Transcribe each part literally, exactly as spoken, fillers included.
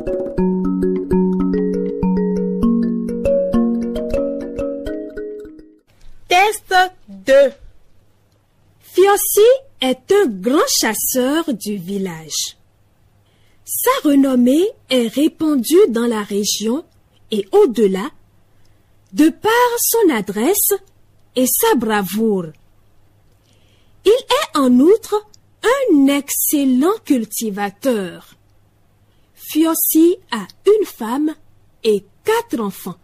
Test deux. Fiossi est un grand chasseur du village. Sa renommée est répandue dans la région et au-delà, de par son adresse et sa bravoure. Il est en outre un excellent cultivateur. Fiossi a une femme et quatre enfants.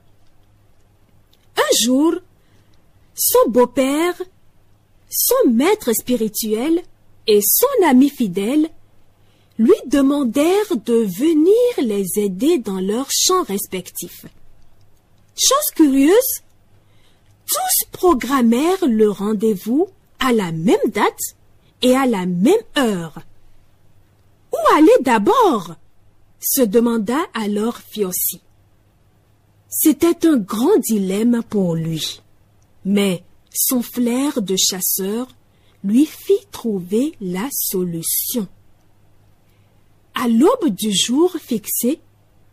Un jour, son beau-père, son maître spirituel et son ami fidèle lui demandèrent de venir les aider dans leurs champs respectifs. Chose curieuse, tous programmèrent le rendez-vous à la même date et à la même heure. Où aller d'abord? Se demanda alors Fiossi. C'était un grand dilemme pour lui, mais son flair de chasseur lui fit trouver la solution. À l'aube du jour fixé,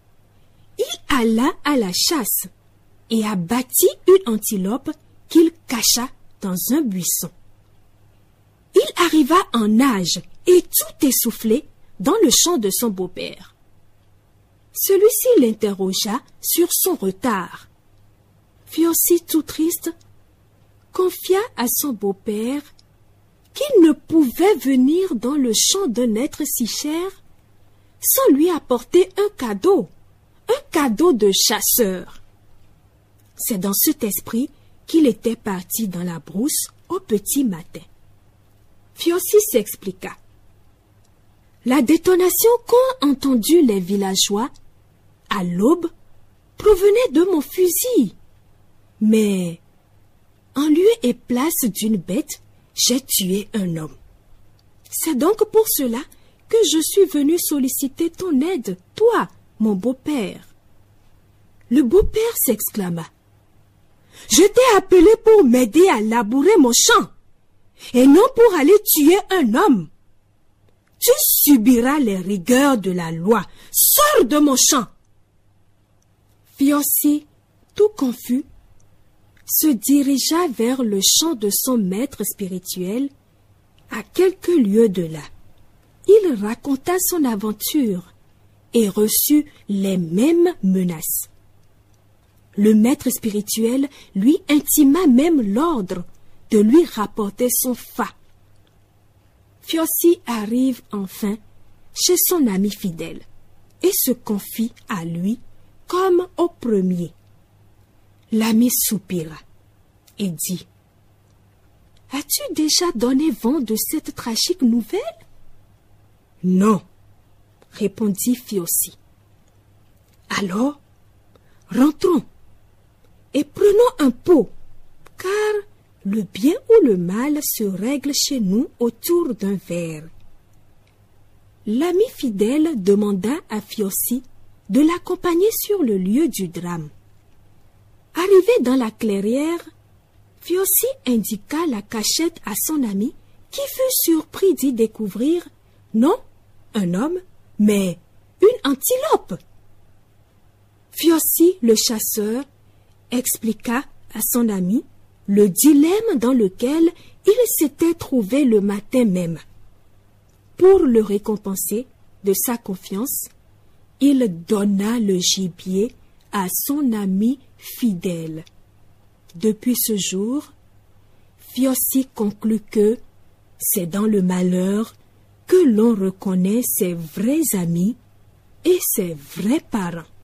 il alla à la chasse et abattit une antilope qu'il cacha dans un buisson. Il arriva en nage et tout essoufflé dans le champ de son beau-père. Celui-ci l'interrogea sur son retard. Fiossi, tout triste, confia à son beau-père qu'il ne pouvait venir dans le champ d'un être si cher sans lui apporter un cadeau, un cadeau de chasseur. C'est dans cet esprit qu'il était parti dans la brousse au petit matin. Fiossi s'expliqua. La détonation qu'ont entendue les villageois à l'aube provenait de mon fusil. Mais, en lieu et place d'une bête, j'ai tué un homme. C'est donc pour cela que je suis venu solliciter ton aide, toi, mon beau-père. Le beau-père s'exclama. Je t'ai appelé pour m'aider à labourer mon champ, et non pour aller tuer un homme. Tu subiras les rigueurs de la loi. Sors de mon champ. Fiossi, tout confus, se dirigea vers le champ de son maître spirituel, à quelques lieues de là. Il raconta son aventure et reçut les mêmes menaces. Le maître spirituel lui intima même l'ordre de lui rapporter son fa. Fiossi arrive enfin chez son ami fidèle et se confie à lui comme au premier. L'ami soupira et dit « As-tu déjà donné vent de cette tragique nouvelle ?»« Non, » répondit Fiossi. « Alors, rentrons et prenons un pot, car le bien ou le mal se règle chez nous autour d'un verre. » L'ami fidèle demanda à Fiossi de l'accompagner sur le lieu du drame. Arrivé dans la clairière, Fiossi indiqua la cachette à son ami qui fut surpris d'y découvrir, non un homme, mais une antilope. Fiossi, le chasseur, expliqua à son ami le dilemme dans lequel il s'était trouvé le matin même. Pour le récompenser de sa confiance, il donna le gibier à son ami fidèle. Depuis ce jour, Fiossi conclut que c'est dans le malheur que l'on reconnaît ses vrais amis et ses vrais parents.